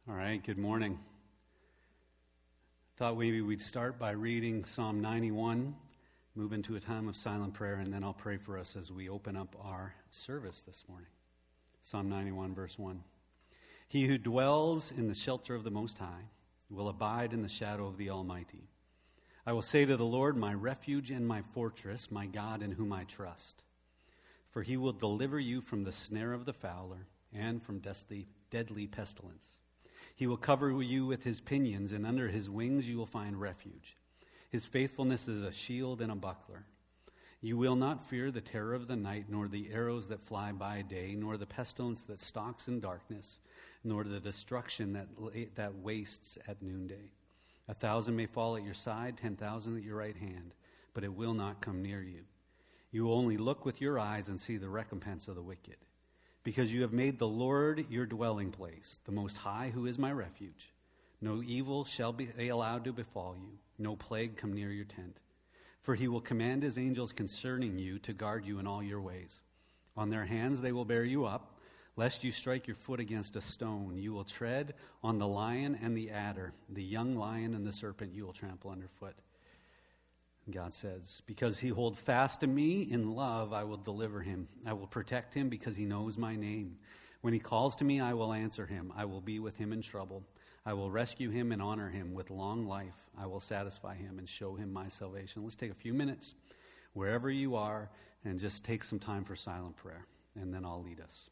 All right, good morning. Thought maybe we'd start by reading Psalm 91, move into a time of silent prayer, and then I'll pray for us as we open up our service this morning. Psalm 91, verse 1. He who dwells in the shelter of the Most High will abide in the shadow of the Almighty. I will say to the Lord, my refuge and my fortress, my God in whom I trust. For he will deliver you from the snare of the fowler and from deadly pestilence. He will cover you with his pinions, and under his wings you will find refuge. His faithfulness is a shield and a buckler. You will not fear the terror of the night, nor the arrows that fly by day, nor the pestilence that stalks in darkness, nor the destruction that wastes at noonday. 1,000 may fall at your side, 10,000 at your right hand, but it will not come near you. You will only look with your eyes and see the recompense of the wicked. Because you have made the Lord your dwelling place, the Most High, who is my refuge. No evil shall be allowed to befall you, no plague come near your tent. For he will command his angels concerning you to guard you in all your ways. On their hands they will bear you up, lest you strike your foot against a stone. You will tread on the lion and the adder, the young lion and the serpent you will trample underfoot. God says, because he holds fast to me in love, I will deliver him. I will protect him because he knows my name. When he calls to me, I will answer him. I will be with him in trouble. I will rescue him and honor him with long life. I will satisfy him and show him my salvation. Let's take a few minutes wherever you are and just take some time for silent prayer, and then I'll lead us.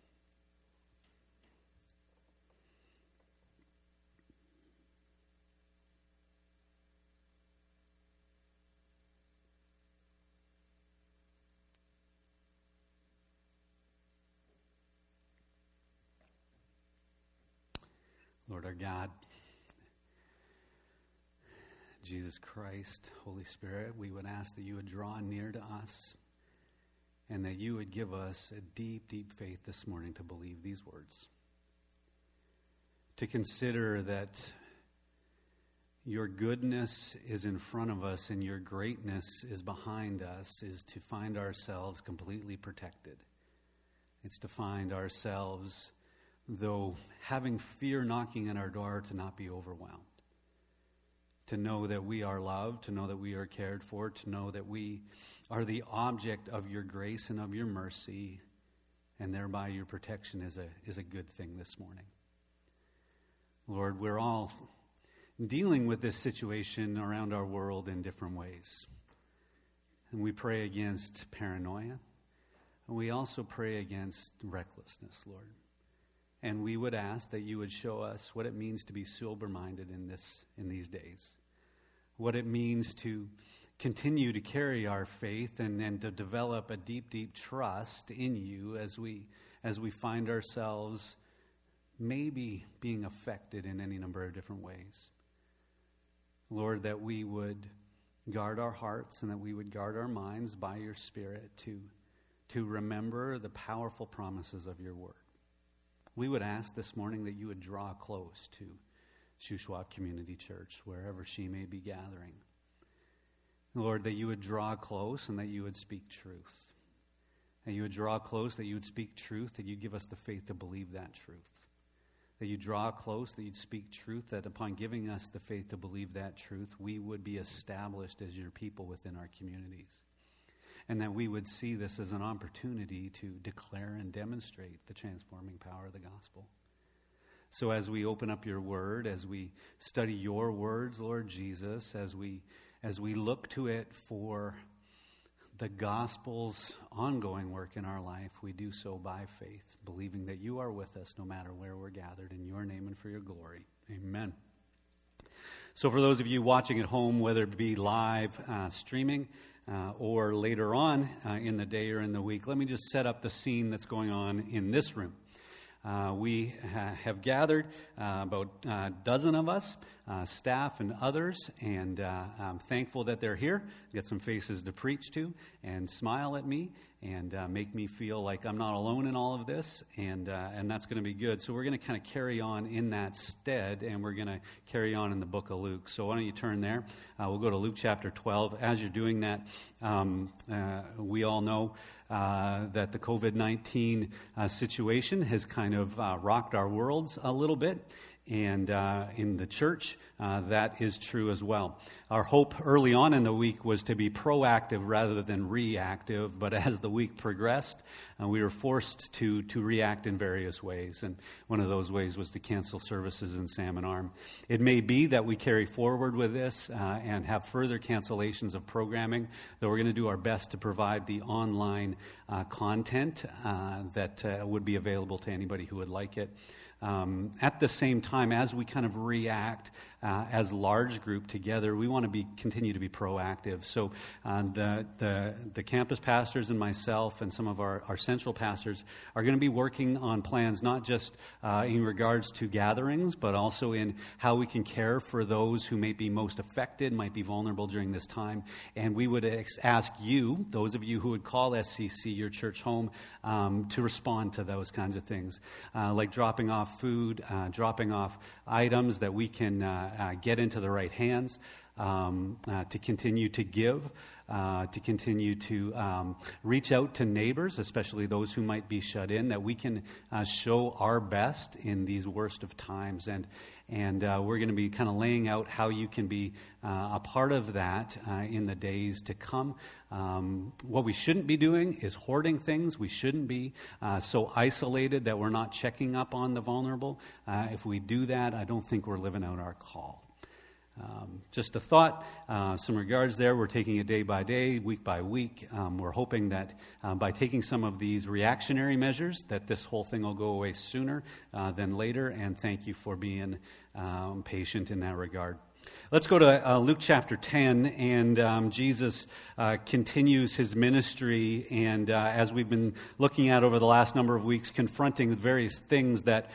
Lord our God, Jesus Christ, Holy Spirit, we would ask that you would draw near to us and that you would give us a deep, deep faith this morning to believe these words. To consider that your goodness is in front of us and your greatness is behind us is to find ourselves completely protected. It's to find ourselves, though having fear knocking at our door, to not be overwhelmed. To know that we are loved, to know that we are cared for, to know that we are the object of your grace and of your mercy, and thereby your protection is a good thing this morning. Lord, we're all dealing with this situation around our world in different ways. And we pray against paranoia, and we also pray against recklessness, Lord. And we would ask that you would show us what it means to be sober-minded in these days. What it means to continue to carry our faith and to develop a deep, deep trust in you as we find ourselves maybe being affected in any number of different ways. Lord, that we would guard our hearts and that we would guard our minds by your Spirit to remember the powerful promises of your word. We would ask this morning that you would draw close to Shuswap Community Church, wherever she may be gathering. Lord, that you would draw close and that you would speak truth. That you would draw close, that you would speak truth, that you give us the faith to believe that truth. That you draw close, that you'd speak truth, that upon giving us the faith to believe that truth, we would be established as your people within our communities. And that we would see this as an opportunity to declare and demonstrate the transforming power of the gospel. So as we open up your word, as we study your words, Lord Jesus, as we look to it for the gospel's ongoing work in our life, we do so by faith, believing that you are with us no matter where we're gathered, in your name and for your glory. Amen. So for those of you watching at home, whether it be live streaming, or later on in the day or in the week, let me just set up the scene that's going on in this room. We have gathered about a dozen of us, staff and others, and I'm thankful that they're here. Get some faces to preach to and smile at me and make me feel like I'm not alone in all of this, and that's going to be good. So we're going to kind of carry on in that stead, and we're going to carry on in the book of Luke. So why don't you turn there? We'll go to Luke chapter 12. As you're doing that, we all know that the COVID-19 situation has kind of rocked our worlds a little bit. And in the church, that is true as well. Our hope early on in the week was to be proactive rather than reactive, but as the week progressed, we were forced to react in various ways. And one of those ways was to cancel services in Salmon Arm. It may be that we carry forward with this and have further cancellations of programming, though we're going to do our best to provide the online content that would be available to anybody who would like it. At the same time, as we kind of react as large group together, we want to continue to be proactive. So the campus pastors and myself and some of our central pastors are going to be working on plans, not just in regards to gatherings, but also in how we can care for those who may be most affected, might be vulnerable during this time. And we would ask you, those of you who would call SCC your church home, to respond to those kinds of things, like dropping off food, dropping off items that we can get into the right hands, to continue to give, to continue to reach out to neighbors, especially those who might be shut in, that we can show our best in these worst of times. And we're going to be kind of laying out how you can be a part of that in the days to come. What we shouldn't be doing is hoarding things. We shouldn't be so isolated that we're not checking up on the vulnerable. If we do that, I don't think we're living out our call. Just a thought, some regards there. We're taking it day by day, week by week. We're hoping that by taking some of these reactionary measures, that this whole thing will go away sooner than later. And thank you for being patient in that regard. Let's go to Luke chapter 10, and Jesus continues his ministry, and as we've been looking at over the last number of weeks, confronting various things that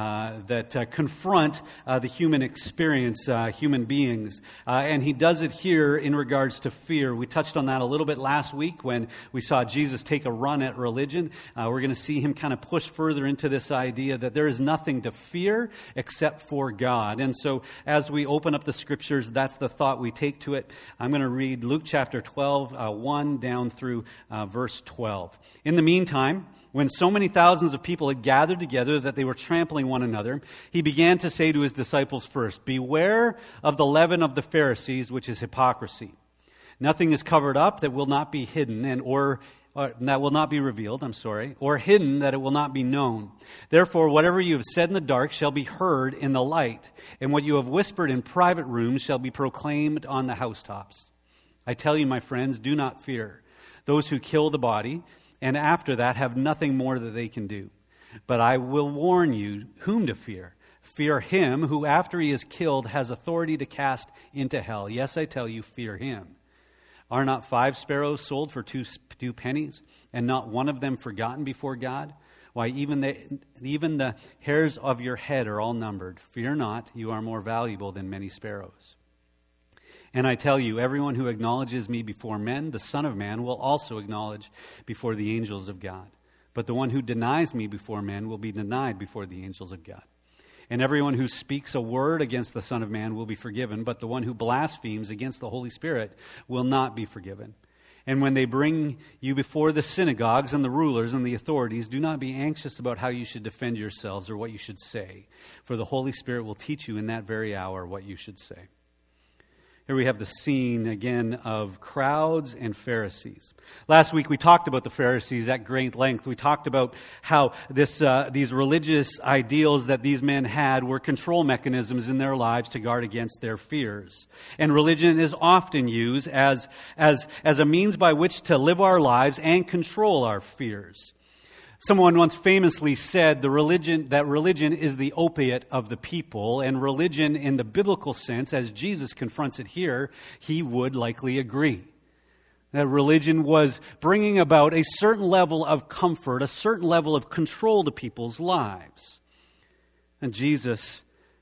confront the human experience, human beings, and he does it here in regards to fear. We touched on that a little bit last week when we saw Jesus take a run at religion. We're going to see him kind of push further into this idea that there is nothing to fear except for God. And so as we open up the Scriptures, that's the thought we take to it. I'm going to read Luke chapter 12, 1 down through verse 12. In the meantime, when so many thousands of people had gathered together that they were trampling one another, he began to say to his disciples first, "Beware of the leaven of the Pharisees, which is hypocrisy. Nothing is covered up that will not be hidden, or that will not be revealed, or hidden that it will not be known. Therefore, whatever you have said in the dark shall be heard in the light, and what you have whispered in private rooms shall be proclaimed on the housetops. I tell you, my friends, do not fear those who kill the body, and after that have nothing more that they can do. But I will warn you whom to fear. Fear him who, after he is killed, has authority to cast into hell. Yes, I tell you, fear him. Are not 5 sparrows sold for 2 pennies, and not one of them forgotten before God? Why, even the hairs of your head are all numbered. Fear not, you are more valuable than many sparrows. And I tell you, everyone who acknowledges me before men, the Son of Man will also acknowledge before the angels of God. But the one who denies me before men will be denied before the angels of God. And everyone who speaks a word against the Son of Man will be forgiven, but the one who blasphemes against the Holy Spirit will not be forgiven. And when they bring you before the synagogues and the rulers and the authorities, do not be anxious about how you should defend yourselves or what you should say, for the Holy Spirit will teach you in that very hour what you should say." Here we have the scene again of crowds and Pharisees. Last week we talked about the Pharisees at great length. We talked about how these religious ideals that these men had were control mechanisms in their lives to guard against their fears. And religion is often used as a means by which to live our lives and control our fears. Someone once famously said that religion is the opiate of the people, and religion in the biblical sense, as Jesus confronts it here, he would likely agree. That religion was bringing about a certain level of comfort, a certain level of control to people's lives. And Jesus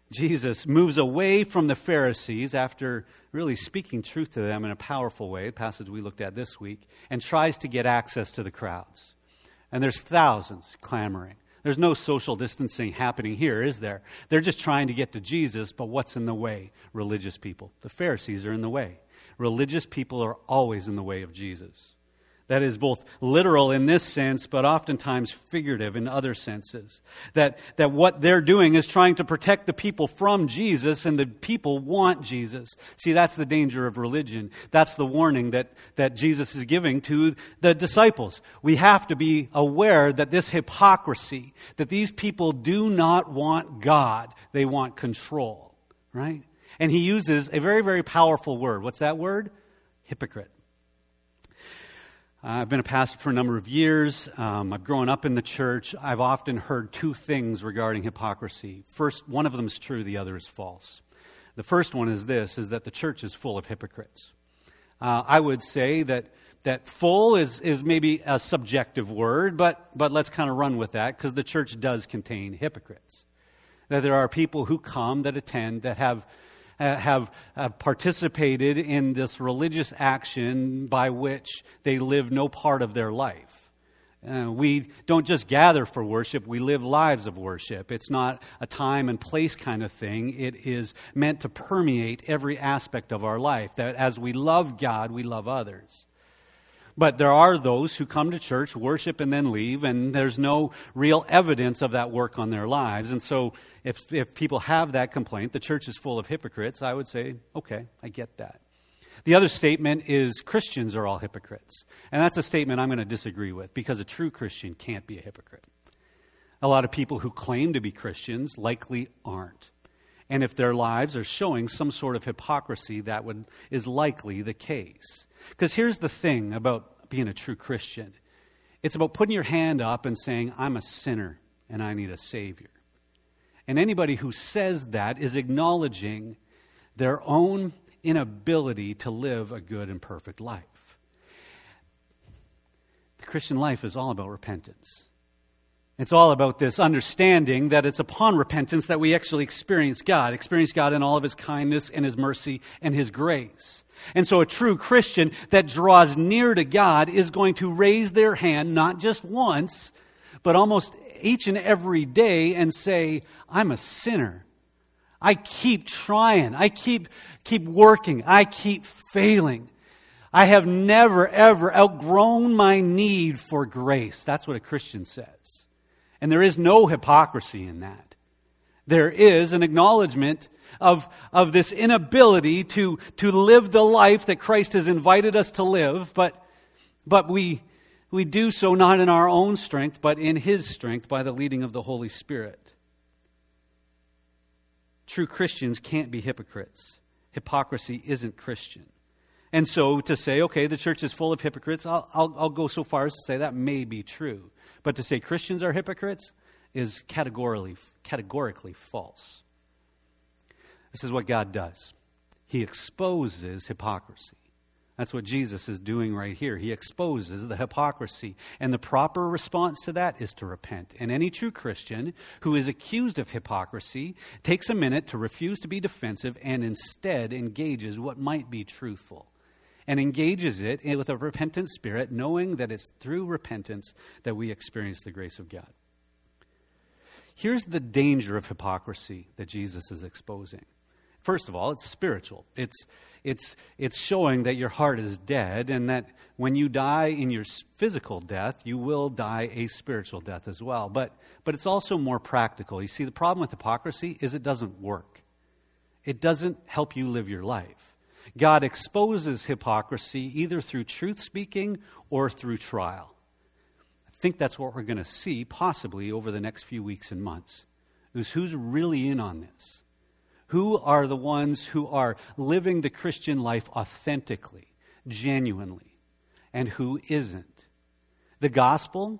moves away from the Pharisees after really speaking truth to them in a powerful way, the passage we looked at this week, and tries to get access to the crowds. And there's thousands clamoring. There's no social distancing happening here, is there? They're just trying to get to Jesus, but what's in the way? Religious people. The Pharisees are in the way. Religious people are always in the way of Jesus. That is both literal in this sense, but oftentimes figurative in other senses. That what they're doing is trying to protect the people from Jesus, and the people want Jesus. See, that's the danger of religion. That's the warning that Jesus is giving to the disciples. We have to be aware that this hypocrisy, that these people do not want God, they want control, right? And he uses a very, very powerful word. What's that word? Hypocrite. I've been a pastor for a number of years. I've grown up in the church. I've often heard two things regarding hypocrisy. First, one of them is true, the other is false. The first one is this, is that the church is full of hypocrites. I would say that full is maybe a subjective word, but let's kind of run with that, because the church does contain hypocrites. That there are people who come, that attend, that have participated in this religious action by which they live no part of their life. We don't just gather for worship, we live lives of worship. It's not a time and place kind of thing. It is meant to permeate every aspect of our life, that as we love God, we love others. But there are those who come to church, worship, and then leave, and there's no real evidence of that work on their lives. And so if people have that complaint, the church is full of hypocrites, I would say, okay, I get that. The other statement is Christians are all hypocrites. And that's a statement I'm going to disagree with, because a true Christian can't be a hypocrite. A lot of people who claim to be Christians likely aren't. And if their lives are showing some sort of hypocrisy, that is likely the case. Because here's the thing about being a true Christian. It's about putting your hand up and saying, I'm a sinner and I need a Savior. And anybody who says that is acknowledging their own inability to live a good and perfect life. The Christian life is all about repentance. It's all about this understanding that it's upon repentance that we actually experience God in all of His kindness and His mercy and His grace. And so a true Christian that draws near to God is going to raise their hand not just once, but almost each and every day and say, I'm a sinner. I keep trying. I keep working. I keep failing. I have never, ever outgrown my need for grace. That's what a Christian says. And there is no hypocrisy in that. There is an acknowledgement of this inability to live the life that Christ has invited us to live, but we do so not in our own strength, but in His strength by the leading of the Holy Spirit. True Christians can't be hypocrites. Hypocrisy isn't Christian. And so to say, okay, the church is full of hypocrites, I'll go so far as to say that may be true. But to say Christians are hypocrites is categorically false. This is what God does. He exposes hypocrisy. That's what Jesus is doing right here. He exposes the hypocrisy. And the proper response to that is to repent. And any true Christian who is accused of hypocrisy takes a minute to refuse to be defensive and instead engages what might be truthful. And engages it with a repentant spirit, knowing that it's through repentance that we experience the grace of God. Here's the danger of hypocrisy that Jesus is exposing. First of all, it's spiritual. It's showing that your heart is dead, and that when you die in your physical death, you will die a spiritual death as well. But it's also more practical. You see, the problem with hypocrisy is it doesn't work. It doesn't help you live your life. God exposes hypocrisy either through truth speaking or through trial. I think that's what we're going to see possibly over the next few weeks and months. Is who's really in on this? Who are the ones who are living the Christian life authentically, genuinely, and who isn't? The gospel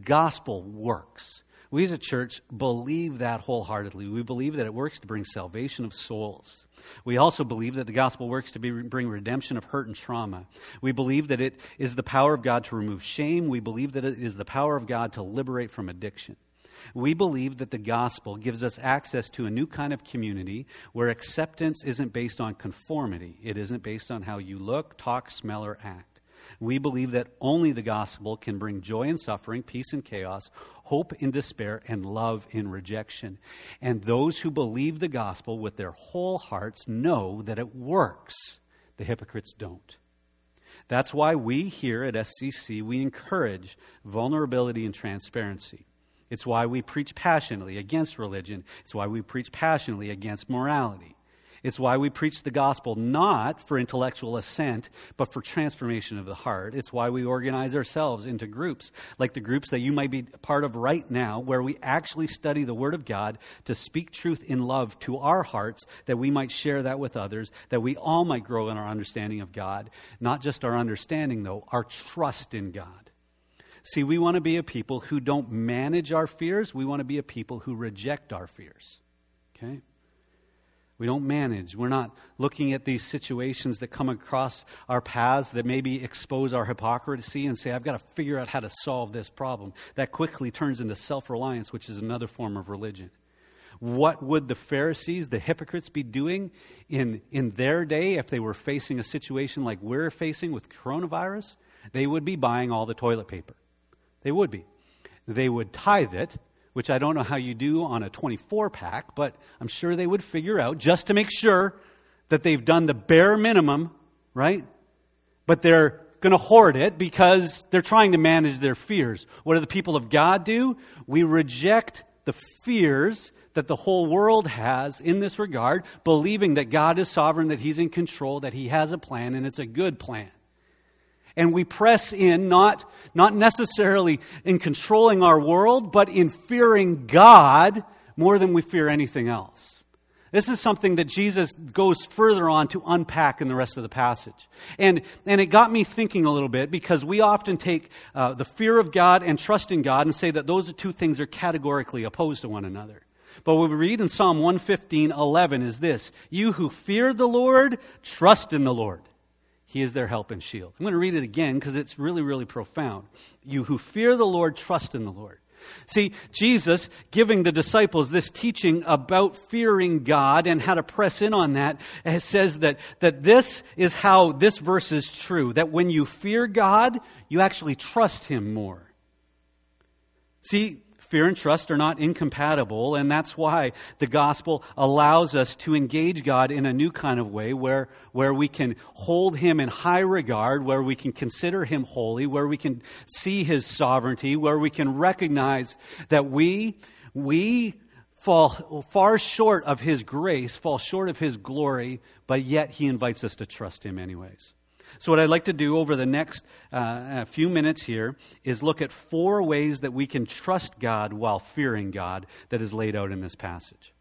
works. We as a church believe that wholeheartedly. We believe that it works to bring salvation of souls. We also believe that the gospel works to bring redemption of hurt and trauma. We believe that it is the power of God to remove shame. We believe that it is the power of God to liberate from addiction. We believe that the gospel gives us access to a new kind of community where acceptance isn't based on conformity. It isn't based on how you look, talk, smell, or act. We believe that only the gospel can bring joy in suffering, peace in chaos, hope in despair, and love in rejection. And those who believe the gospel with their whole hearts know that it works. The hypocrites don't. That's why we here at SCC, we encourage vulnerability and transparency. It's why we preach passionately against religion. It's why we preach passionately against morality. It's why we preach the gospel not for intellectual assent, but for transformation of the heart. It's why we organize ourselves into groups, like the groups that you might be part of right now, where we actually study the Word of God to speak truth in love to our hearts, that we might share that with others, that we all might grow in our understanding of God. Not just our understanding, though, our trust in God. See, we want to be a people who don't manage our fears. We want to be a people who reject our fears. Okay? We don't manage. We're not looking at these situations that come across our paths that maybe expose our hypocrisy and say, I've got to figure out how to solve this problem. That quickly turns into self-reliance, which is another form of religion. What would the Pharisees, the hypocrites, be doing in their day if they were facing a situation like we're facing with coronavirus? They would be buying all the toilet paper. They would be. They would tithe it, which I don't know how you do on a 24-pack, but I'm sure they would figure out, just to make sure that they've done the bare minimum, right? But they're going to hoard it because they're trying to manage their fears. What do the people of God do? We reject the fears that the whole world has in this regard, believing that God is sovereign, that He's in control, that He has a plan, and it's a good plan. And we press in, not necessarily in controlling our world, but in fearing God more than we fear anything else. This is something that Jesus goes further on to unpack in the rest of the passage. And it got me thinking a little bit, because we often take the fear of God and trust in God and say that those two things are categorically opposed to one another. But what we read in Psalm 115:11 is this: you who fear the Lord, trust in the Lord. He is their help and shield. I'm going to read it again because it's really, really profound. You who fear the Lord, trust in the Lord. See, Jesus giving the disciples this teaching about fearing God and how to press in on that, says that this is how this verse is true. That when you fear God, you actually trust Him more. See, fear and trust are not incompatible, and that's why the gospel allows us to engage God in a new kind of way where we can hold Him in high regard, where we can consider Him holy, where we can see His sovereignty, where we can recognize that we fall far short of His grace, fall short of His glory, but yet He invites us to trust Him anyways. So what I'd like to do over the next few minutes here is look at 4 ways that we can trust God while fearing God that is laid out in this passage.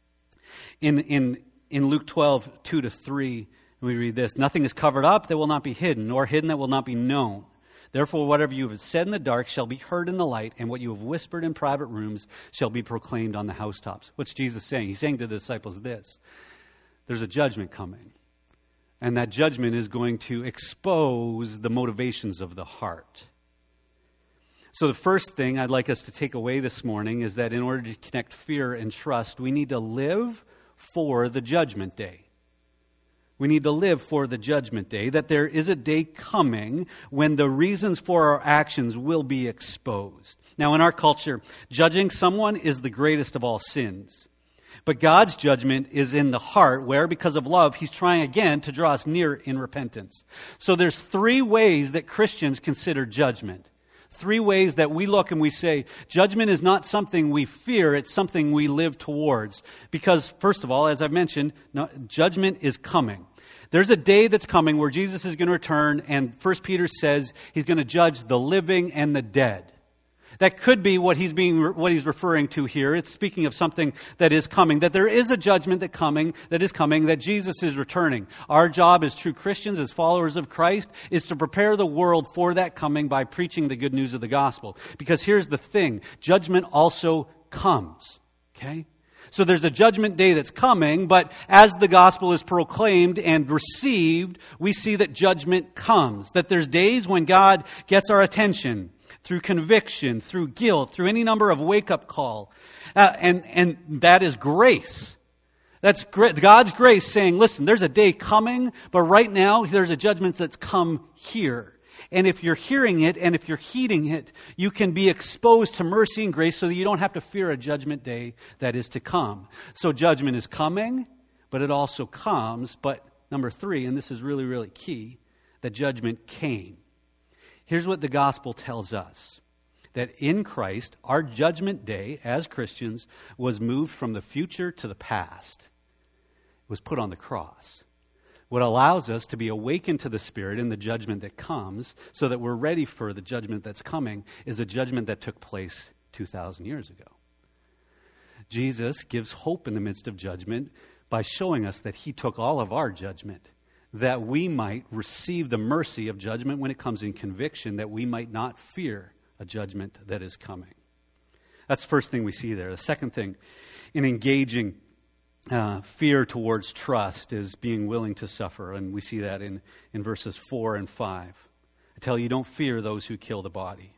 In Luke 12:2-3, we read this: nothing is covered up that will not be hidden, nor hidden that will not be known. Therefore, whatever you have said in the dark shall be heard in the light, and what you have whispered in private rooms shall be proclaimed on the housetops. What's Jesus saying? He's saying to the disciples this: there's a judgment coming. And that judgment is going to expose the motivations of the heart. So the first thing I'd like us to take away this morning is that in order to connect fear and trust, we need to live for the judgment day. We need to live for the judgment day, that there is a day coming when the reasons for our actions will be exposed. Now, in our culture, judging someone is the greatest of all sins. But God's judgment is in the heart where, because of love, He's trying again to draw us near in repentance. So there's 3 ways that Christians consider judgment. 3 ways that we look and we say, judgment is not something we fear, it's something we live towards. Because, first of all, as I've mentioned, judgment is coming. There's a day that's coming where Jesus is going to return, and 1 Peter says He's going to judge the living and the dead. That could be what he's referring to here. It's speaking of something that is coming, that there is a judgment that is coming, that Jesus is returning. Our job as true Christians, as followers of Christ, is to prepare the world for that coming by preaching the good news of the gospel. Because here's the thing, judgment also comes, okay? So there's a judgment day that's coming, but as the gospel is proclaimed and received, we see that judgment comes. That there's days when God gets our attention through conviction, through guilt, through any number of wake-up call. And that is grace. That's God's grace saying, listen, there's a day coming, but right now there's a judgment that's come here. And if you're hearing it and if you're heeding it, you can be exposed to mercy and grace so that you don't have to fear a judgment day that is to come. So judgment is coming, but it also comes. But number 3, and this is really, really key, that judgment came. Here's what the gospel tells us. That in Christ, our judgment day as Christians was moved from the future to the past. It was put on the cross. What allows us to be awakened to the Spirit in the judgment that comes so that we're ready for the judgment that's coming is a judgment that took place 2,000 years ago. Jesus gives hope in the midst of judgment by showing us that he took all of our judgment, that we might receive the mercy of judgment when it comes in conviction, that we might not fear a judgment that is coming. That's the first thing we see there. The second thing in engaging fear towards trust is being willing to suffer. And we see that in verses 4 and 5. I tell you, don't fear those who kill the body.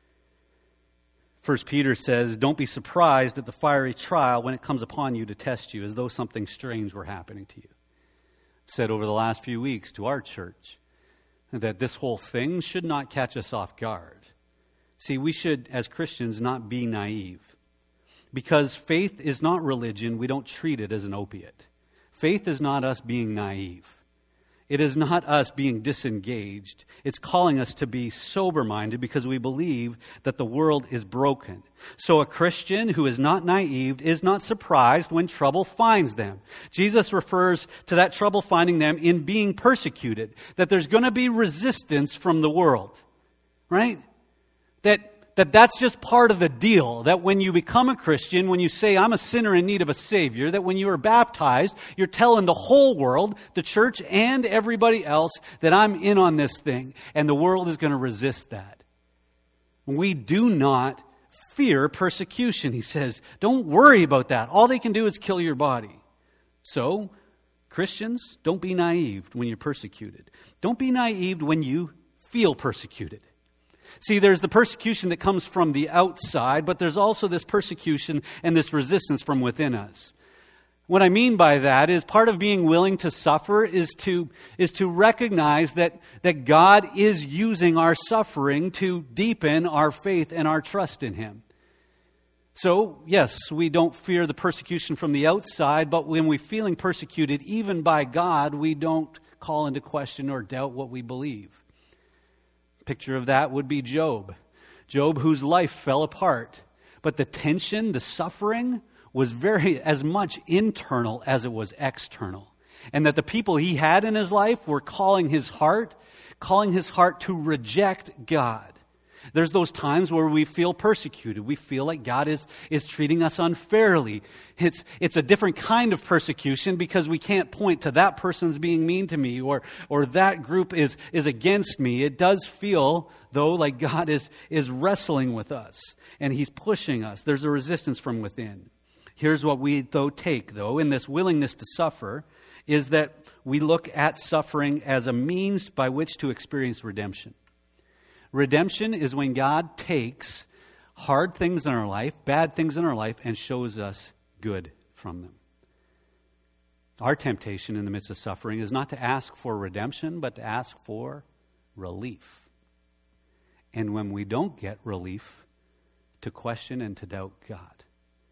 1 Peter says, don't be surprised at the fiery trial when it comes upon you to test you, as though something strange were happening to you. I've said over the last few weeks to our church that this whole thing should not catch us off guard. See, we should, as Christians, not be naive. Because faith is not religion, we don't treat it as an opiate. Faith is not us being naive. It is not us being disengaged. It's calling us to be sober-minded because we believe that the world is broken. So a Christian who is not naive is not surprised when trouble finds them. Jesus refers to that trouble finding them in being persecuted, that there's going to be resistance from the world, right? That's just part of the deal. That when you become a Christian, when you say, I'm a sinner in need of a Savior, that when you are baptized, you're telling the whole world, the church and everybody else, that I'm in on this thing. And the world is going to resist that. We do not fear persecution. He says, don't worry about that. All they can do is kill your body. So, Christians, don't be naive when you're persecuted. Don't be naive when you feel persecuted. See, there's the persecution that comes from the outside, but there's also this persecution and this resistance from within us. What I mean by that is part of being willing to suffer is to recognize that God is using our suffering to deepen our faith and our trust in Him. So, yes, we don't fear the persecution from the outside, but when we're feeling persecuted even by God, we don't call into question or doubt what we believe. Picture of that would be Job. Job, whose life fell apart. But the tension, the suffering, was very as much internal as it was external. And that the people he had in his life were calling his heart to reject God. There's those times where we feel persecuted. We feel like God is treating us unfairly. It's a different kind of persecution because we can't point to that person's being mean to me or that group is against me. It does feel, though, like God is wrestling with us and He's pushing us. There's a resistance from within. Here's what we, take in this willingness to suffer, is that we look at suffering as a means by which to experience redemption. Redemption is when God takes hard things in our life, bad things in our life, and shows us good from them. Our temptation in the midst of suffering is not to ask for redemption, but to ask for relief. And when we don't get relief, to question and to doubt God.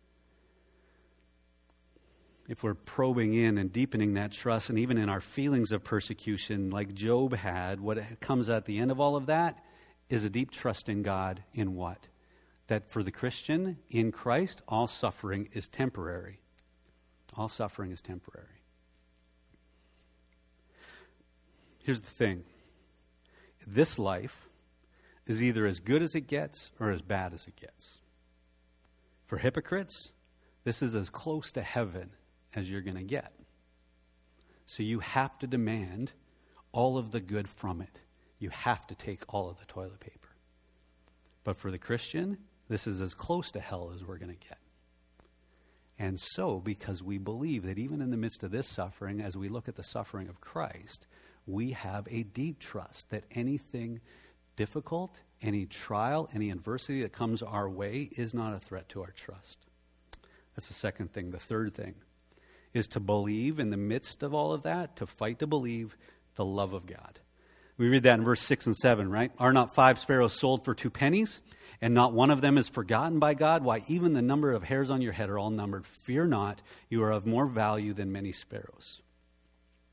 If we're probing in and deepening that trust, and even in our feelings of persecution like Job had, what comes at the end of all of that is a deep trust in God in what? That for the Christian, in Christ, all suffering is temporary. All suffering is temporary. Here's the thing. This life is either as good as it gets or as bad as it gets. For hypocrites, this is as close to heaven as you're going to get. So you have to demand all of the good from it. You have to take all of the toilet paper. But for the Christian, this is as close to hell as we're going to get. And so, because we believe that even in the midst of this suffering, as we look at the suffering of Christ, we have a deep trust that anything difficult, any trial, any adversity that comes our way is not a threat to our trust. That's the second thing. The third thing is to believe in the midst of all of that, to fight to believe the love of God. We read that in verse 6 and 7, right? Are not 5 sparrows sold for 2 pennies, and not one of them is forgotten by God? Why, even the number of hairs on your head are all numbered. Fear not, you are of more value than many sparrows.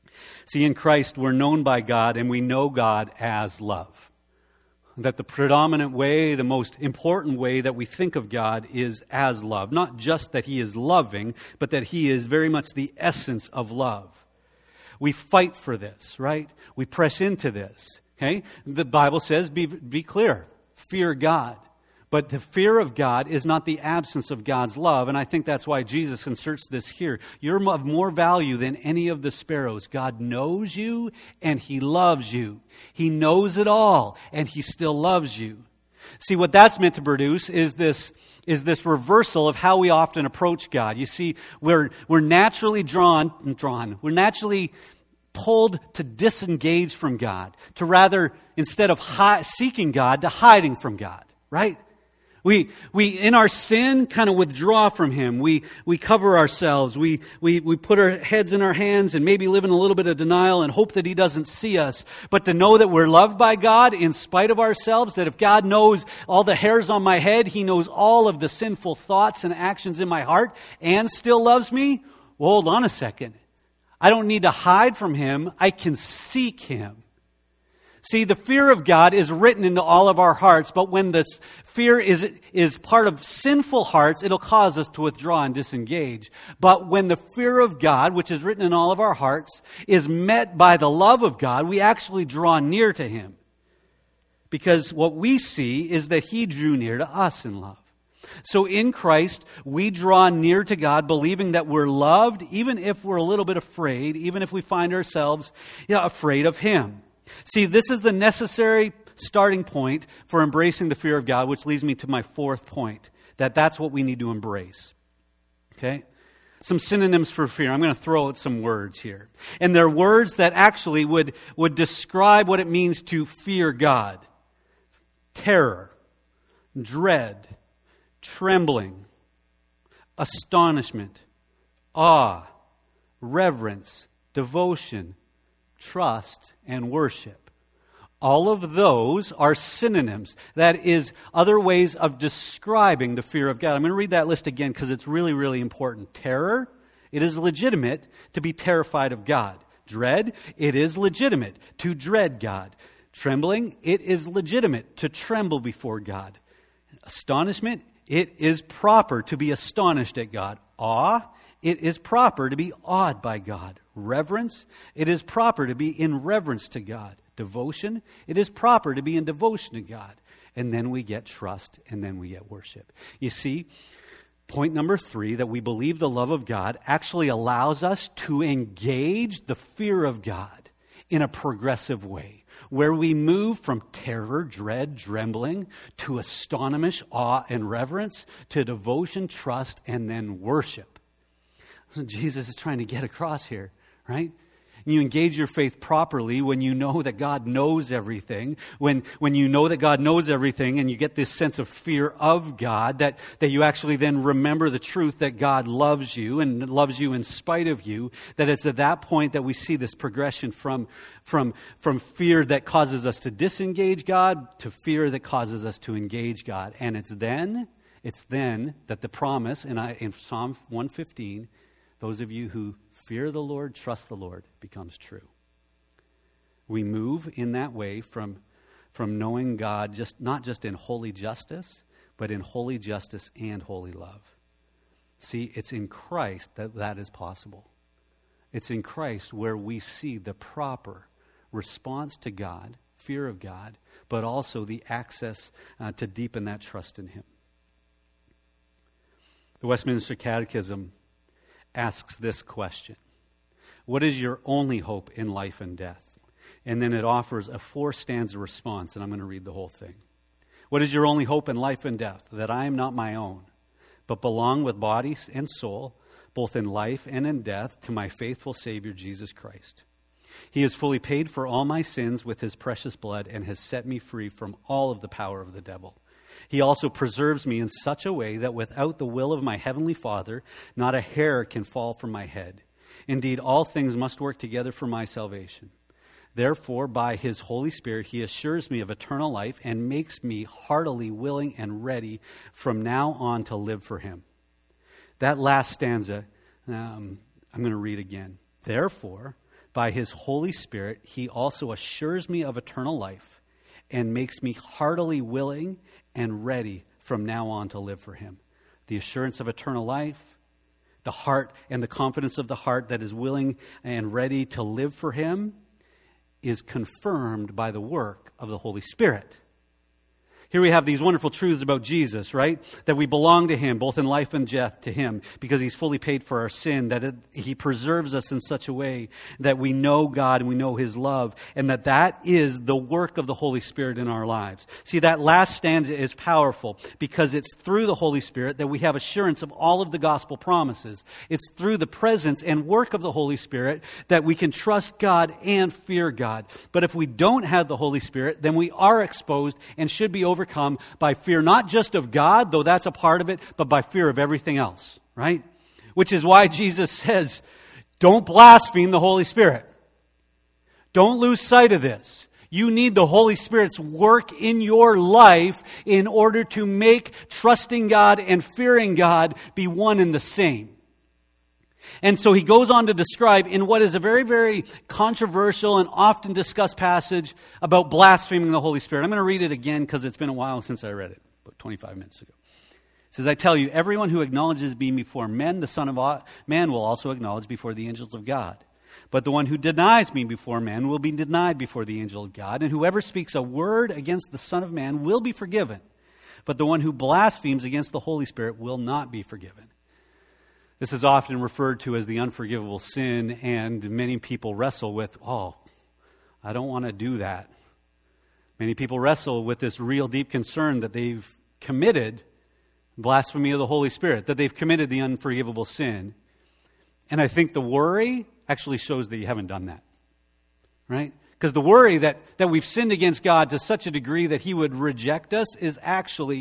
See, in Christ, we're known by God and we know God as love. That the predominant way, the most important way that we think of God is as love. Not just that He is loving, but that He is very much the essence of love. We fight for this, right? We press into this, okay? The Bible says, be clear, fear God. But the fear of God is not the absence of God's love, and I think that's why Jesus inserts this here. You're of more value than any of the sparrows. God knows you, and He loves you. He knows it all, and He still loves you. See, what that's meant to produce is this reversal of how we often approach God. You see, we're naturally we're naturally pulled to disengage from God, to rather, instead of seeking God, to hiding from God, right? We in our sin kind of withdraw from Him. We cover ourselves. We put our heads in our hands and maybe live in a little bit of denial and hope that He doesn't see us. But to know that we're loved by God in spite of ourselves, that if God knows all the hairs on my head, He knows all of the sinful thoughts and actions in my heart and still loves me, well, hold on a second. I don't need to hide from Him. I can seek Him. See, the fear of God is written into all of our hearts, but when this fear is part of sinful hearts, it'll cause us to withdraw and disengage. But when the fear of God, which is written in all of our hearts, is met by the love of God, we actually draw near to Him. Because what we see is that He drew near to us in love. So in Christ, we draw near to God, believing that we're loved, even if we're a little bit afraid, even if we find ourselves afraid of Him. See, this is the necessary starting point for embracing the fear of God, which leads me to my fourth point, that's what we need to embrace. Okay? Some synonyms for fear. I'm going to throw out some words here. And they're words that actually would describe what it means to fear God. Terror, dread, trembling, astonishment, awe, reverence, devotion, trust, and worship. All of those are synonyms. That is other ways of describing the fear of God. I'm going to read that list again because it's really, really important. Terror, it is legitimate to be terrified of God. Dread, it is legitimate to dread God. Trembling, it is legitimate to tremble before God. Astonishment, it is proper to be astonished at God. Awe, it is proper to be awed by God. Reverence, it is proper to be in reverence to God. Devotion, it is proper to be in devotion to God. And then we get trust, and then we get worship. You see, point number 3, that we believe the love of God actually allows us to engage the fear of God in a progressive way, where we move from terror, dread, trembling, to astonishment, awe, and reverence, to devotion, trust, and then worship. So Jesus is trying to get across here, right? And you engage your faith properly when you know that God knows everything, when you know that God knows everything and you get this sense of fear of God, that you actually then remember the truth that God loves you and loves you in spite of you, that it's at that point that we see this progression from fear that causes us to disengage God to fear that causes us to engage God. And it's then that the promise in Psalm 115, those of you who fear the Lord, trust the Lord, becomes true. We move in that way from knowing God not just in holy justice, but in holy justice and holy love. See, it's in Christ that is possible. It's in Christ where we see the proper response to God, fear of God, but also the access to deepen that trust in Him. The Westminster Catechism asks this question: what is your only hope in life and death? And then it offers a 4-stanza response, and I'm going to read the whole thing. What is your only hope in life and death? That I am not my own, but belong with body and soul, both in life and in death, to my faithful Savior, Jesus Christ. He has fully paid for all my sins with His precious blood and has set me free from all of the power of the devil. He also preserves me in such a way that without the will of my heavenly Father, not a hair can fall from my head. Indeed, all things must work together for my salvation. Therefore, by His Holy Spirit, He assures me of eternal life and makes me heartily willing and ready from now on to live for Him. That last stanza, I'm going to read again. Therefore, by his Holy Spirit, he also assures me of eternal life and makes me heartily willing and ready from now on to live for him. The assurance of eternal life, the heart and the confidence of the heart that is willing and ready to live for him is confirmed by the work of the Holy Spirit. Here we have these wonderful truths about Jesus, right? That we belong to him, both in life and death to him, because he's fully paid for our sin, that he preserves us in such a way that we know God and we know his love, and that is the work of the Holy Spirit in our lives. See, that last stanza is powerful because it's through the Holy Spirit that we have assurance of all of the gospel promises. It's through the presence and work of the Holy Spirit that we can trust God and fear God. But if we don't have the Holy Spirit, then we are exposed and should be overcome by fear, not just of God, though that's a part of it, but by fear of everything else, right? Which is why Jesus says, don't blaspheme the Holy Spirit. Don't lose sight of this. You need the Holy Spirit's work in your life in order to make trusting God and fearing God be one and the same. And so he goes on to describe in what is a very, very controversial and often discussed passage about blaspheming the Holy Spirit. I'm going to read it again because it's been a while since I read it, about 25 minutes ago. It says, I tell you, everyone who acknowledges me before men, the Son of Man will also acknowledge before the angels of God. But the one who denies me before men will be denied before the angel of God. And whoever speaks a word against the Son of Man will be forgiven. But the one who blasphemes against the Holy Spirit will not be forgiven. This is often referred to as the unforgivable sin, and many people wrestle with, I don't want to do that. Many people wrestle with this real deep concern that they've committed blasphemy of the Holy Spirit, that they've committed the unforgivable sin. And I think the worry actually shows that you haven't done that, right? Because the worry that we've sinned against God to such a degree that he would reject us is actually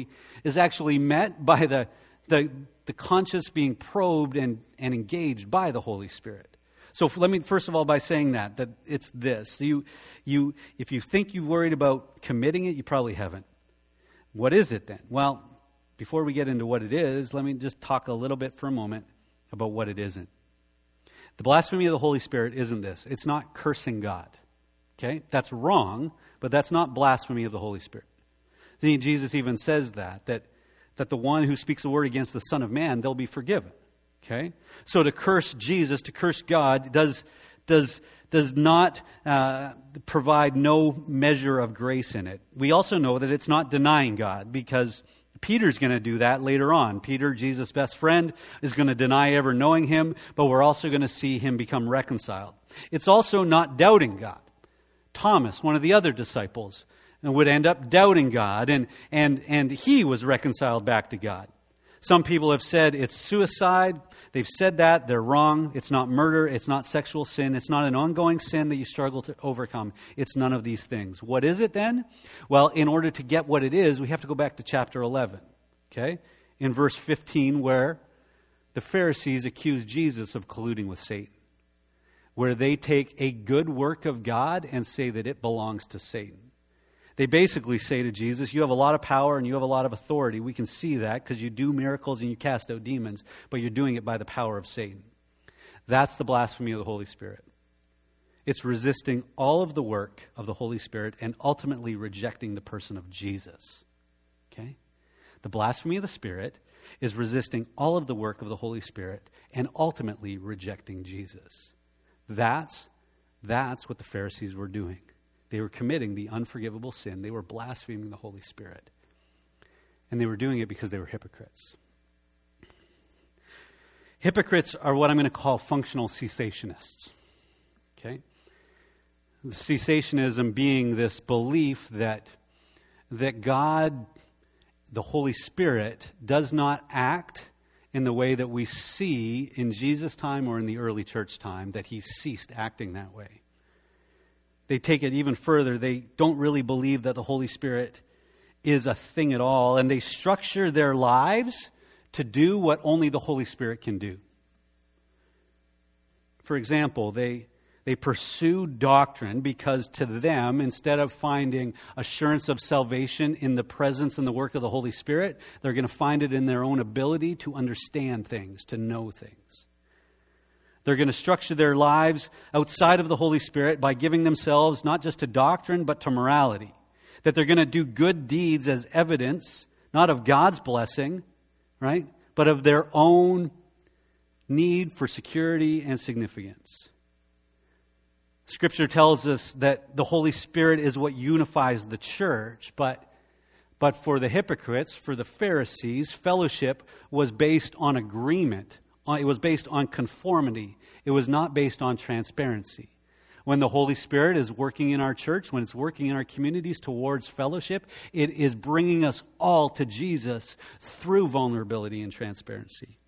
met by the conscience being probed and engaged by the Holy Spirit. So let me, first of all, by saying that it's this. If you think you've worried about committing it, you probably haven't. What is it then? Well, before we get into what it is, let me just talk a little bit for a moment about what it isn't. The blasphemy of the Holy Spirit isn't this. It's not cursing God. Okay? That's wrong, but that's not blasphemy of the Holy Spirit. See, Jesus even says that the one who speaks a word against the Son of Man, they'll be forgiven. Okay? So to curse Jesus, to curse God, does not provide no measure of grace in it. We also know that it's not denying God, because Peter's going to do that later on. Peter, Jesus' best friend, is going to deny ever knowing him, but we're also going to see him become reconciled. It's also not doubting God. Thomas, one of the other disciples, and would end up doubting God, and he was reconciled back to God. Some people have said it's suicide. They've said that. They're wrong. It's not murder. It's not sexual sin. It's not an ongoing sin that you struggle to overcome. It's none of these things. What is it then? Well, in order to get what it is, we have to go back to chapter 11. Okay? In verse 15, where the Pharisees accuse Jesus of colluding with Satan, where they take a good work of God and say that it belongs to Satan. They basically say to Jesus, you have a lot of power and you have a lot of authority. We can see that because you do miracles and you cast out demons, but you're doing it by the power of Satan. That's the blasphemy of the Holy Spirit. It's resisting all of the work of the Holy Spirit and ultimately rejecting the person of Jesus. Okay? The blasphemy of the Spirit is resisting all of the work of the Holy Spirit and ultimately rejecting Jesus. That's what the Pharisees were doing. They were committing the unforgivable sin. They were blaspheming the Holy Spirit. And they were doing it because they were hypocrites. Hypocrites are what I'm going to call functional cessationists. Okay? The cessationism being this belief that God, the Holy Spirit, does not act in the way that we see in Jesus' time or in the early church time, that he ceased acting that way. They take it even further. They don't really believe that the Holy Spirit is a thing at all, and they structure their lives to do what only the Holy Spirit can do. For example, they pursue doctrine because to them, instead of finding assurance of salvation in the presence and the work of the Holy Spirit, they're going to find it in their own ability to understand things, to know things. They're going to structure their lives outside of the Holy Spirit by giving themselves not just to doctrine, but to morality. That they're going to do good deeds as evidence, not of God's blessing, right, but of their own need for security and significance. Scripture tells us that the Holy Spirit is what unifies the church, but for the hypocrites, for the Pharisees, fellowship was based on agreement. It was based on conformity. It was not based on transparency. When the Holy Spirit is working in our church, when it's working in our communities towards fellowship, it is bringing us all to Jesus through vulnerability and transparency.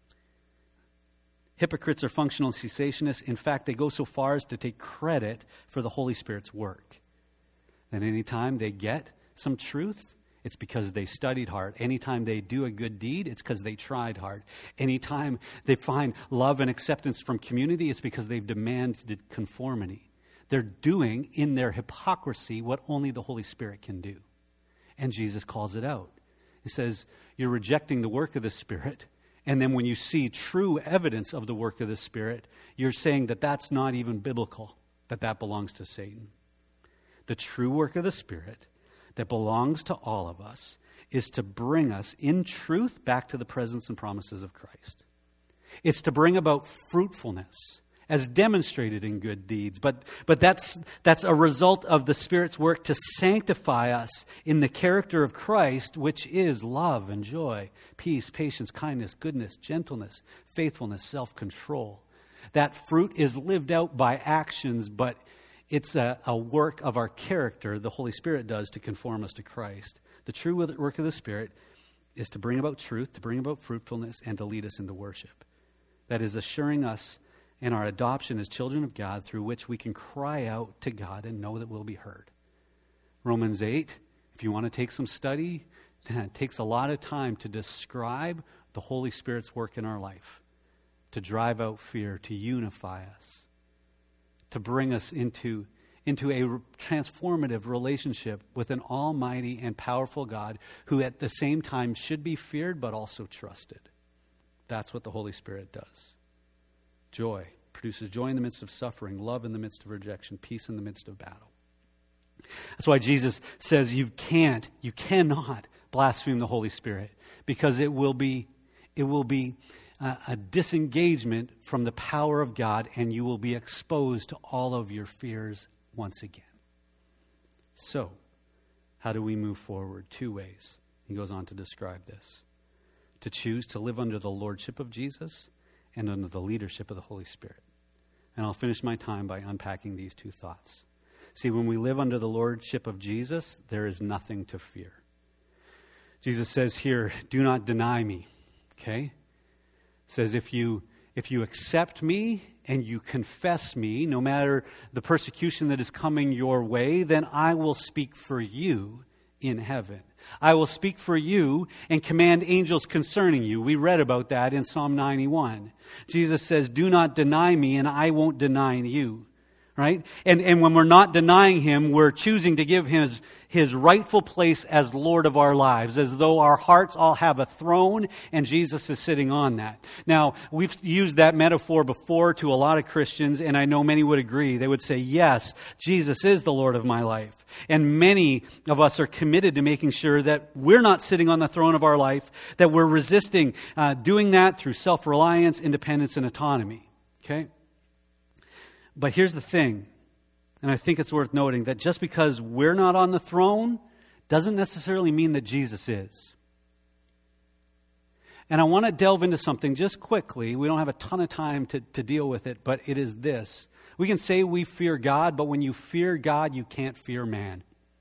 Hypocrites are functional cessationists. In fact, they go so far as to take credit for the Holy Spirit's work. And anytime they get some truth, it's because they studied hard. Anytime they do a good deed, it's because they tried hard. Anytime they find love and acceptance from community, it's because they've demanded conformity. They're doing in their hypocrisy what only the Holy Spirit can do. And Jesus calls it out. He says, you're rejecting the work of the Spirit. And then when you see true evidence of the work of the Spirit, you're saying that that's not even biblical, that belongs to Satan. The true work of the Spirit that belongs to all of us is to bring us in truth back to the presence and promises of Christ. It's to bring about fruitfulness as demonstrated in good deeds. But that's a result of the Spirit's work to sanctify us in the character of Christ, which is love and joy, peace, patience, kindness, goodness, gentleness, faithfulness, self-control. That fruit is lived out by actions, but it's a work of our character the Holy Spirit does to conform us to Christ. The true work of the Spirit is to bring about truth, to bring about fruitfulness, and to lead us into worship. That is assuring us in our adoption as children of God, through which we can cry out to God and know that we'll be heard. Romans 8, if you want to take some study, it takes a lot of time to describe the Holy Spirit's work in our life, to drive out fear, to unify us, to bring us into a transformative relationship with an almighty and powerful God who at the same time should be feared but also trusted. That's what the Holy Spirit does. Joy produces joy in the midst of suffering, love in the midst of rejection, peace in the midst of battle. That's why Jesus says you cannot blaspheme the Holy Spirit, because it will be a disengagement from the power of God, and you will be exposed to all of your fears once again. So, how do we move forward? 2 ways. He goes on to describe this. To choose to live under the lordship of Jesus and under the leadership of the Holy Spirit. And I'll finish my time by unpacking these 2 thoughts. See, when we live under the lordship of Jesus, there is nothing to fear. Jesus says here, do not deny me. Okay? Says if you accept me and you confess me, no matter the persecution that is coming your way, then I will speak for you in heaven. I will speak for you and command angels concerning you. We read about that in Psalm 91. Jesus says, do not deny me and I won't deny you. Right? And when we're not denying him, we're choosing to give him his rightful place as Lord of our lives, as though our hearts all have a throne and Jesus is sitting on that. Now, we've used that metaphor before to a lot of Christians, and I know many would agree. They would say, yes, Jesus is the Lord of my life. And many of us are committed to making sure that we're not sitting on the throne of our life, that we're resisting doing that through self-reliance, independence, and autonomy. Okay? But here's the thing, and I think it's worth noting, that just because we're not on the throne doesn't necessarily mean that Jesus is. And I want to delve into something just quickly. We don't have a ton of time to deal with it, but it is this. We can say we fear God, but when you fear God, you can't fear man.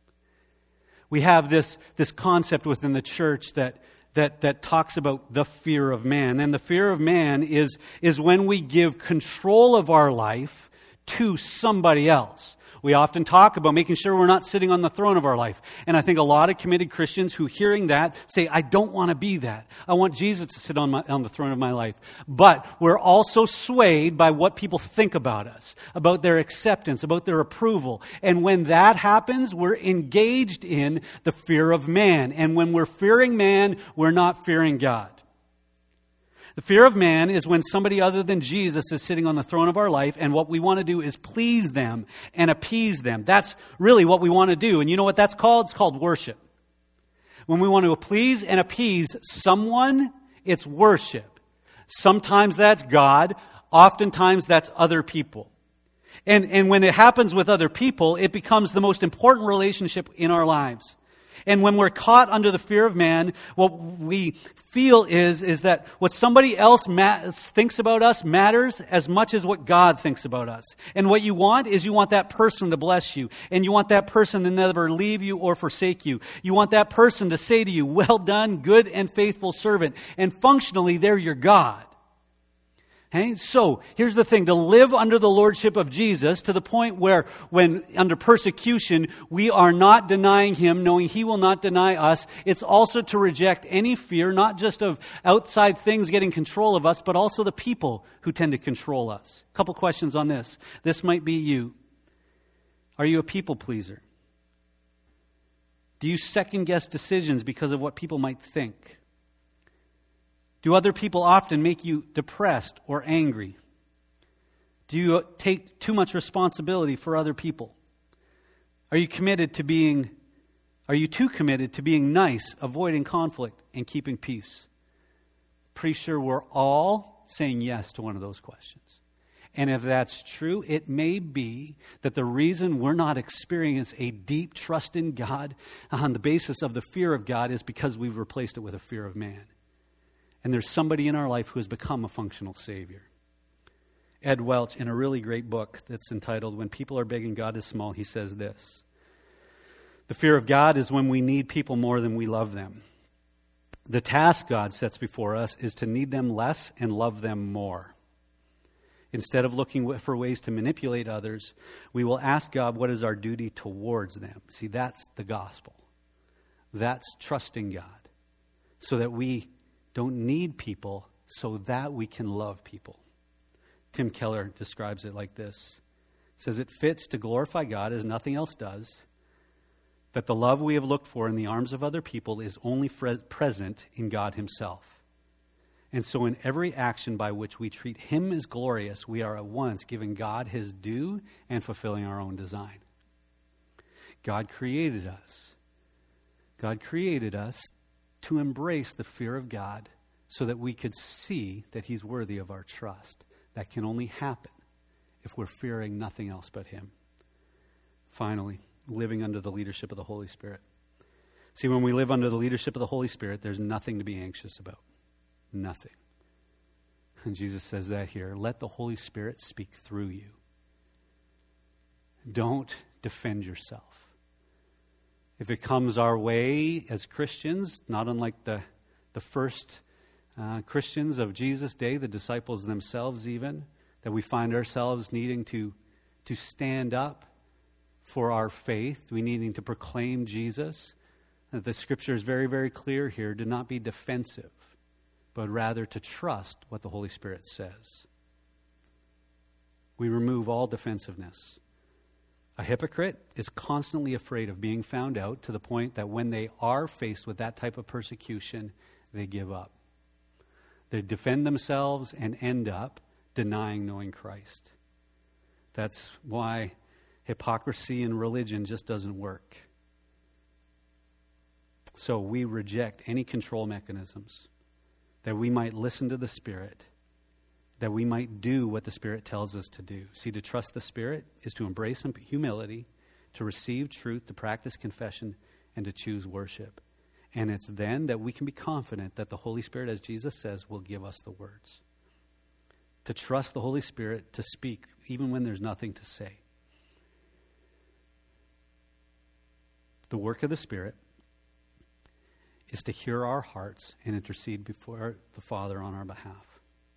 We have this concept within the church that talks about the fear of man. And the fear of man is when we give control of our life to somebody else. We often talk about making sure we're not sitting on the throne of our life. And I think a lot of committed Christians who hearing that say, I don't want to be that. I want Jesus to sit on the throne of my life. But we're also swayed by what people think about us, about their acceptance, about their approval. And when that happens, we're engaged in the fear of man. And when we're fearing man, we're not fearing God. The fear of man is when somebody other than Jesus is sitting on the throne of our life, and what we want to do is please them and appease them. That's really what we want to do. And you know what that's called? It's called worship. When we want to please and appease someone, it's worship. Sometimes that's God. Oftentimes that's other people. And when it happens with other people, it becomes the most important relationship in our lives. And when we're caught under the fear of man, what we feel is that what somebody else thinks about us matters as much as what God thinks about us. And what you want is you want that person to bless you. And you want that person to never leave you or forsake you. You want that person to say to you, well done, good and faithful servant. And functionally, they're your God. Okay? So, here's the thing. To live under the lordship of Jesus to the point where when under persecution, we are not denying Him, knowing He will not deny us. It's also to reject any fear, not just of outside things getting control of us, but also the people who tend to control us. A couple questions on this. This might be you. Are you a people pleaser? Do you second guess decisions because of what people might think? Do other people often make you depressed or angry? Do you take too much responsibility for other people? Are you too committed to being nice, avoiding conflict, and keeping peace? Pretty sure we're all saying yes to one of those questions. And if that's true, it may be that the reason we're not experiencing a deep trust in God on the basis of the fear of God is because we've replaced it with a fear of man. And there's somebody in our life who has become a functional Savior. Ed Welch, in a really great book that's entitled, When People Are Big and God is Small, he says this: the fear of God is when we need people more than we love them. The task God sets before us is to need them less and love them more. Instead of looking for ways to manipulate others, we will ask God what is our duty towards them. See, that's the gospel. That's trusting God so that we don't need people so that we can love people. Tim Keller describes it like this. He says, it fits to glorify God as nothing else does, that the love we have looked for in the arms of other people is only present in God Himself. And so in every action by which we treat Him as glorious, we are at once giving God His due and fulfilling our own design. God created us. God created us to embrace the fear of God so that we could see that He's worthy of our trust. That can only happen if we're fearing nothing else but Him. Finally, living under the leadership of the Holy Spirit. See, when we live under the leadership of the Holy Spirit, there's nothing to be anxious about. Nothing. And Jesus says that here. Let the Holy Spirit speak through you. Don't defend yourself. If it comes our way as Christians, not unlike the first Christians of Jesus' day, the disciples themselves even, that we find ourselves needing to stand up for our faith, we needing to proclaim Jesus. The Scripture is very, very clear here. Do not be defensive, but rather to trust what the Holy Spirit says. We remove all defensiveness. A hypocrite is constantly afraid of being found out to the point that when they are faced with that type of persecution, they give up. They defend themselves and end up denying knowing Christ. That's why hypocrisy in religion just doesn't work. So we reject any control mechanisms, that we might listen to the Spirit, that we might do what the Spirit tells us to do. See, to trust the Spirit is to embrace humility, to receive truth, to practice confession, and to choose worship. And it's then that we can be confident that the Holy Spirit, as Jesus says, will give us the words. To trust the Holy Spirit to speak even when there's nothing to say. The work of the Spirit is to hear our hearts and intercede before the Father on our behalf.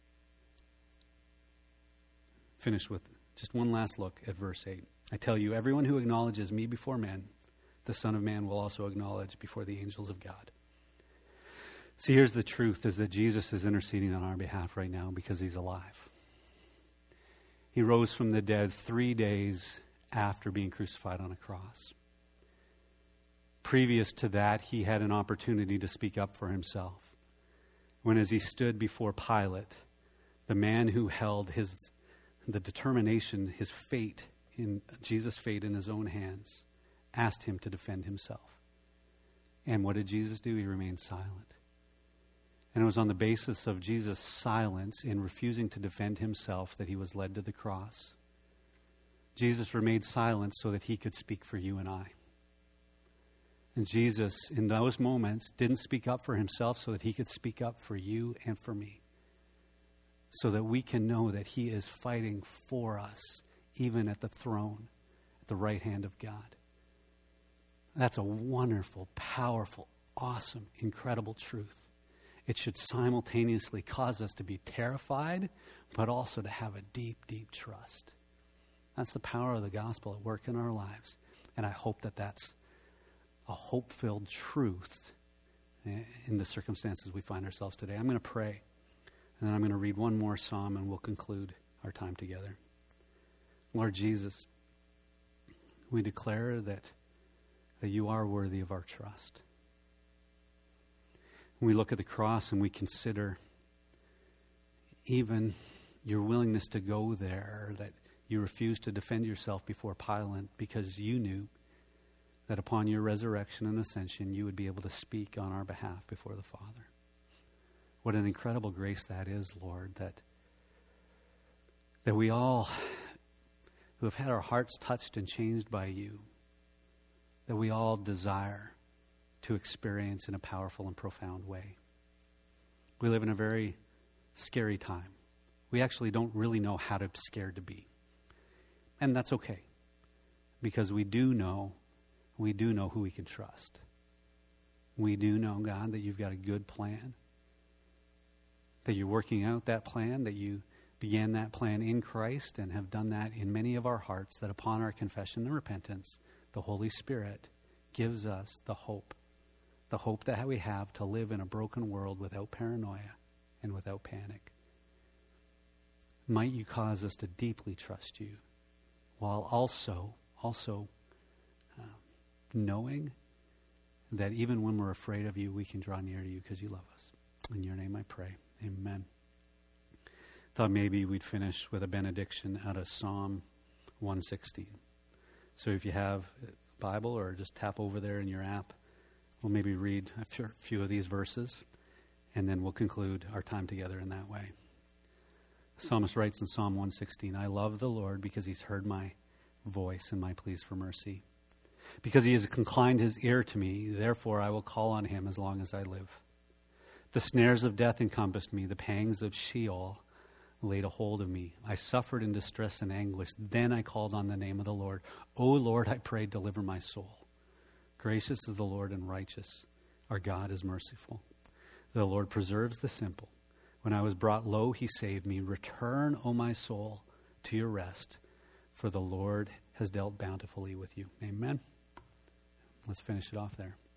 Finish with just one last look at verse 8. I tell you, everyone who acknowledges me before men, the Son of Man will also acknowledge before the angels of God. See, here's the truth, is that Jesus is interceding on our behalf right now because He's alive. He rose from the dead 3 days after being crucified on a cross. Previous to that, He had an opportunity to speak up for Himself. when as he stood before Pilate, the man who held the determination, his fate, in Jesus' fate in his own hands, asked him to defend himself. And what did Jesus do? He remained silent. And it was on the basis of Jesus' silence in refusing to defend himself that he was led to the cross. Jesus remained silent so that he could speak for you and I. And Jesus, in those moments, didn't speak up for himself so that he could speak up for you and for me. So that we can know that he is fighting for us, even at the throne, at the right hand of God. That's a wonderful, powerful, awesome, incredible truth. It should simultaneously cause us to be terrified, but also to have a deep, deep trust. That's the power of the gospel at work in our lives. And I hope that that's a hope-filled truth in the circumstances we find ourselves today. I'm going to pray, and then I'm going to read one more psalm, and we'll conclude our time together. Lord Jesus, we declare that you are worthy of our trust. When we look at the cross and we consider even your willingness to go there, that you refused to defend yourself before Pilate because you knew that upon your resurrection and ascension, you would be able to speak on our behalf before the Father. What an incredible grace that is, Lord, that we all who have had our hearts touched and changed by you, that we all desire to experience in a powerful and profound way. We live in a very scary time. We actually don't really know how to be scared to be. And that's okay, because we do know who we can trust. We do know, God, that you've got a good plan, that you're working out that plan, that you began that plan in Christ and have done that in many of our hearts, that upon our confession and repentance, the Holy Spirit gives us the hope that we have to live in a broken world without paranoia and without panic. Might you cause us to deeply trust you, while also knowing that even when we're afraid of you, we can draw near to you because you love us. In your name I pray. Amen. Thought maybe we'd finish with a benediction out of Psalm 116. So if you have a Bible, or just tap over there in your app, we'll maybe read a few of these verses, and then we'll conclude our time together in that way. The psalmist writes in Psalm 116, I love the Lord because he's heard my voice and my pleas for mercy. Because he has inclined his ear to me, therefore I will call on him as long as I live. The snares of death encompassed me, the pangs of Sheol laid a hold of me. I suffered in distress and anguish. Then I called on the name of the Lord. O Lord, I pray, deliver my soul. Gracious is the Lord and righteous. Our God is merciful. The Lord preserves the simple. When I was brought low, he saved me. Return, O my soul, to your rest, for the Lord has dealt bountifully with you. Amen. Let's finish it off there.